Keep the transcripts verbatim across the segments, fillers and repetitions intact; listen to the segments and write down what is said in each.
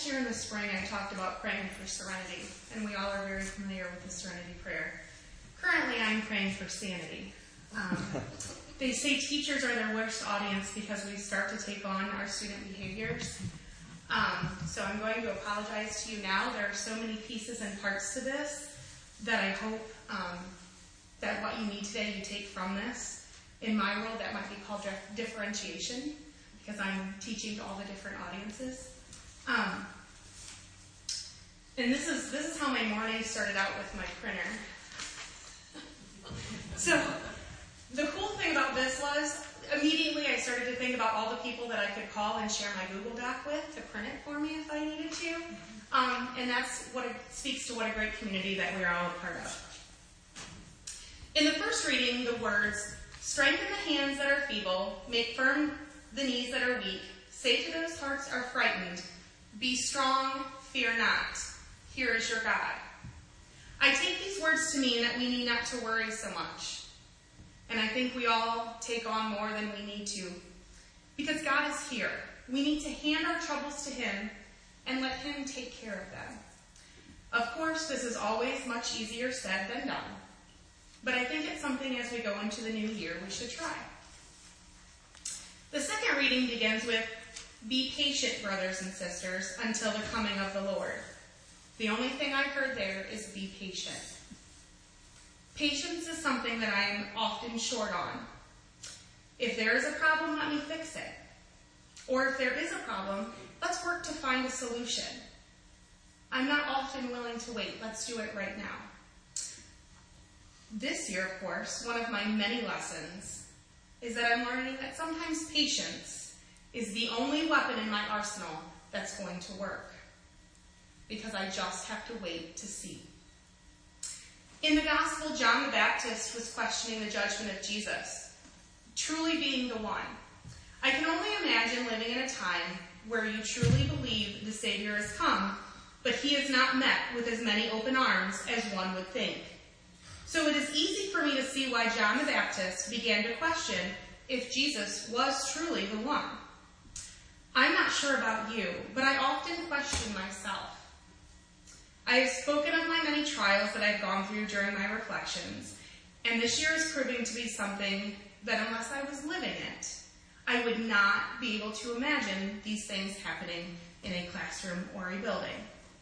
last year in the spring, I talked about praying for serenity, and we all are very familiar with the serenity prayer. Currently, I'm praying for sanity. Um, they say teachers are their worst audience because we start to take on our student behaviors. Um, so I'm going to apologize to you now. There are so many pieces and parts to this that I hope um, that what you need today you take from this. In my world, that might be called dif- differentiation, because I'm teaching to all the different audiences. Um, and this is this is how my morning started out with my printer. So the cool thing about this was, immediately I started to think about all the people that I could call and share my Google Doc with to print it for me if I needed to. Um, and that's what it speaks to what a great community that we're all a part of. In the first reading, the words, "Strengthen the hands that are feeble, make firm the knees that are weak, say to those hearts are frightened, be strong, fear not. Here is your God." I take these words to mean that we need not to worry so much. And I think we all take on more than we need to. Because God is here. We need to hand our troubles to Him and let Him take care of them. Of course, this is always much easier said than done. But I think it's something as we go into the new year we should try. The second reading begins with, "Be patient, brothers and sisters, until the coming of the Lord." The only thing I heard there is be patient. Patience is something that I am often short on. If there is a problem, let me fix it. Or if there is a problem, let's work to find a solution. I'm not often willing to wait. Let's do it right now. This year, of course, one of my many lessons is that I'm learning that sometimes patience is the only weapon in my arsenal that's going to work. Because I just have to wait to see. In the Gospel, John the Baptist was questioning the judgment of Jesus, truly being the one. I can only imagine living in a time where you truly believe the Savior has come, but He is not met with as many open arms as one would think. So it is easy for me to see why John the Baptist began to question if Jesus was truly the one. I'm not sure about you, but I often question myself. I have spoken of my many trials that I've gone through during my reflections, and this year is proving to be something that unless I was living it, I would not be able to imagine these things happening in a classroom or a building.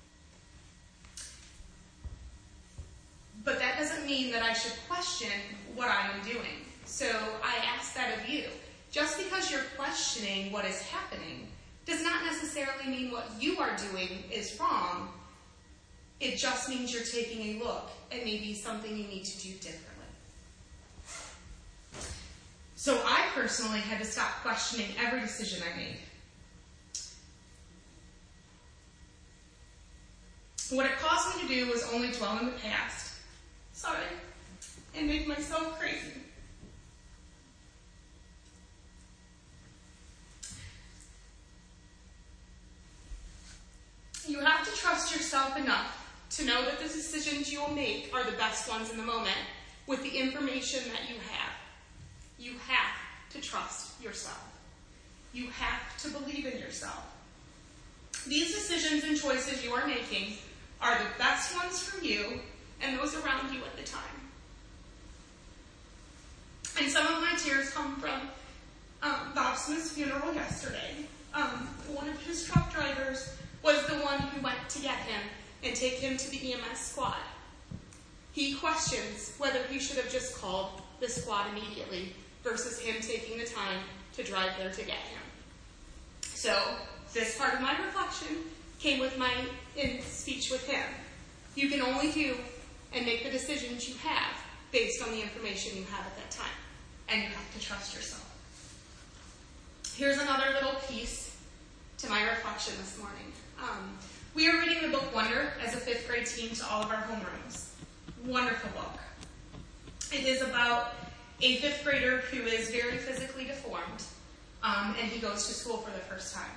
But that doesn't mean that I should question what I am doing. So I ask that of you. Just because you're questioning what is happening does not necessarily mean what you are doing is wrong. It just means you're taking a look at maybe something you need to do differently. So I personally had to stop questioning every decision I made. What it caused me to do was only dwell in the past, sorry, and make myself crazy. You have to trust yourself enough to know that the decisions you will make are the best ones in the moment with the information that you have. You have to trust yourself. You have to believe in yourself. These decisions and choices you are making are the best ones for you and those around you at the time. And some of my tears come from um, Bob Smith's funeral yesterday. Um, one of his truck drivers was the one who went to get him and take him to the E M S squad. He questions whether he should have just called the squad immediately versus him taking the time to drive there to get him. So this part of my reflection came with my in speech with him. You can only do and make the decisions you have based on the information you have at that time. And you have to trust yourself. Here's another little piece to my reflection this morning. Um, we are reading the book Wonder as a fifth grade team to all of our homerooms. Wonderful book. It is about a fifth grader who is very physically deformed, um, and he goes to school for the first time.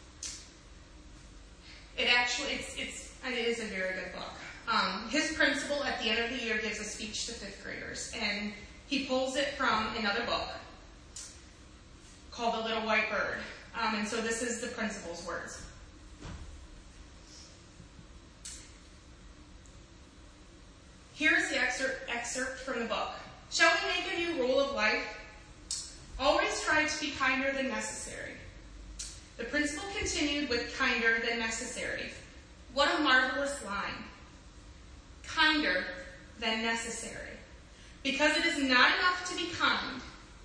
It actually, it's, it's, and it is a very good book. Um, his principal at the end of the year gives a speech to fifth graders, and he pulls it from another book called The Little White Bird. Um, and so this is the principal's words. excerpt from the book. Shall we make a new rule of life? Always try to be kinder than necessary. The principal continued with kinder than necessary. What a marvelous line. Kinder than necessary. Because it is not enough to be kind.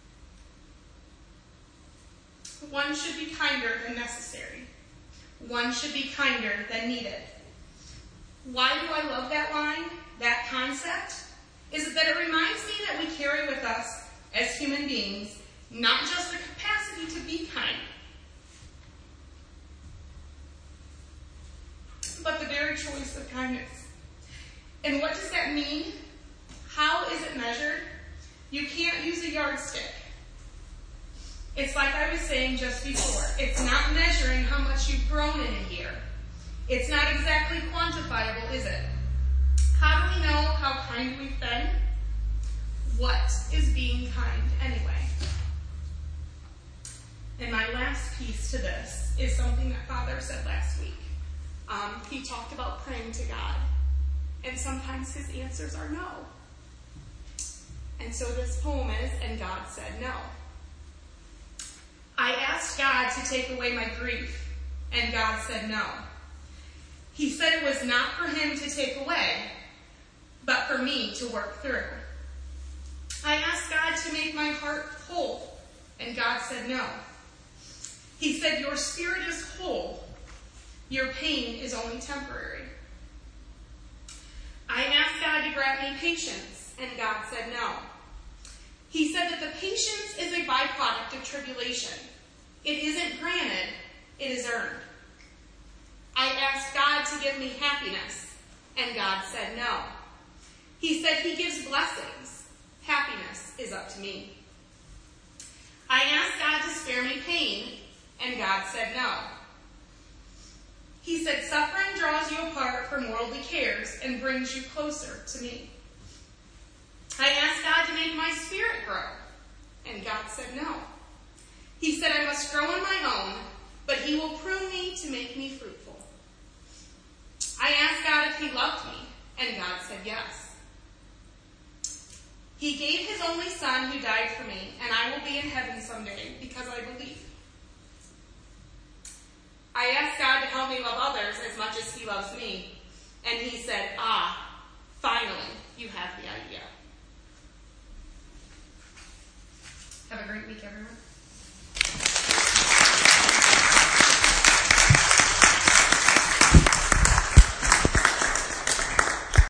One should be kinder than necessary. One should be kinder than needed. Why do I love that line, that concept? Is it that it reminds me that we carry with us, as human beings, not just the capacity to be kind, but the very choice of kindness. And what does that mean? How is it measured? You can't use a yardstick. It's like I was saying just before. It's not measuring how much you've grown in a year. It's not exactly quantifiable, is it? How do we know how kind we've been? What is being kind anyway? And my last piece to this is something that Father said last week. Um, he talked about praying to God. And sometimes his answers are no. And so this poem is, and God said no. I asked God to take away my grief, and God said no. He said it was not for him to take away, but for me to work through. I asked God to make my heart whole, and God said no. He said, your spirit is whole. Your pain is only temporary. I asked God to grant me patience, and God said no. He said that the patience is a byproduct of tribulation. It isn't granted, it is earned. I asked God to give me happiness, and God said no. He said he gives blessings. Happiness is up to me. I asked God to spare me pain, and God said no. He said suffering draws you apart from worldly cares and brings you closer to me. I asked God to make my spirit grow, and God said no. He said I must grow on my own, but he will prune me to make me fruitful. I asked God if he loved me, and God said yes. He gave his only son who died for me, and I will be in heaven someday because I believe. I asked God to help me love others as much as he loves me, and he said, ah, finally, you have the idea. Have a great week, everyone.